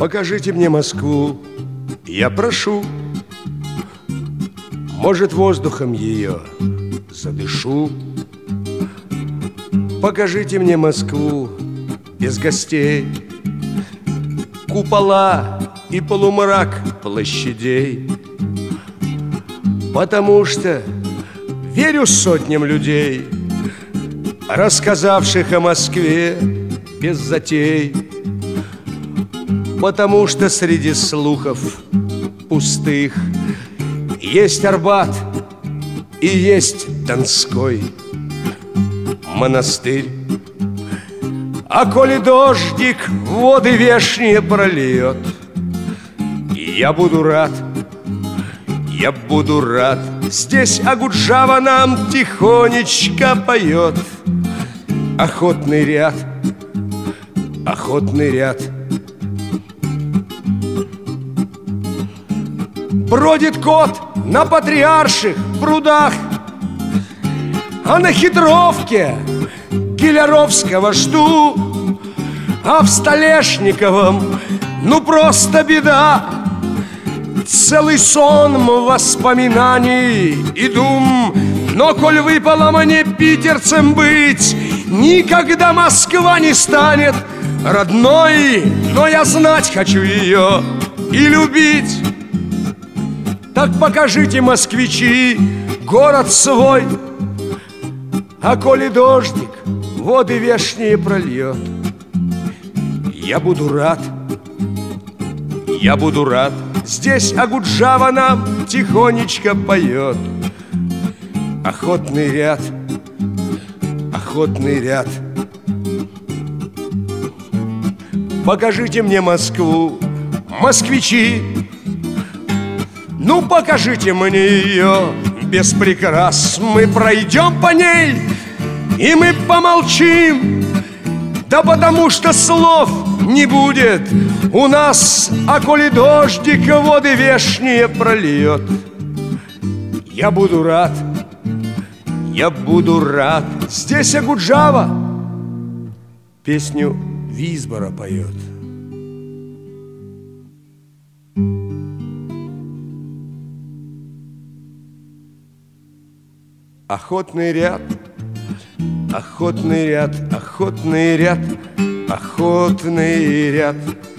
Покажите мне Москву, я прошу. Может, воздухом ее задышу. Покажите мне Москву без гостей, купола и полумрак площадей. Потому что верю сотням людей, рассказавших о Москве без затей. Потому что среди слухов пустых есть Арбат и есть Донской монастырь. А коли дождик воды вешние прольет, я буду рад, я буду рад. Здесь Акуджава нам тихонечко поет. Охотный ряд, охотный ряд. Бродит кот на Патриарших прудах, а на Хитровке Киляровского жду, а в Столешниковом ну просто беда. Целый сон воспоминаний и дум. Но коль выпало мне питерцем быть, никогда Москва не станет родной. Но я знать хочу ее и любить. Так покажите, москвичи, город свой. А коли дождик воды вешние прольет, я буду рад, я буду рад. Здесь Акуджава нам тихонечко поет. Охотный ряд, охотный ряд. Покажите мне Москву, москвичи. Ну, покажите мне ее без прикрас. Мы пройдем по ней, и мы помолчим. Да потому что слов не будет у нас. А коли дождик воды вешние прольет, я буду рад, я буду рад. Здесь Акуджава песню Визбора поет. Охотный ряд, охотный ряд, охотный ряд, охотный ряд.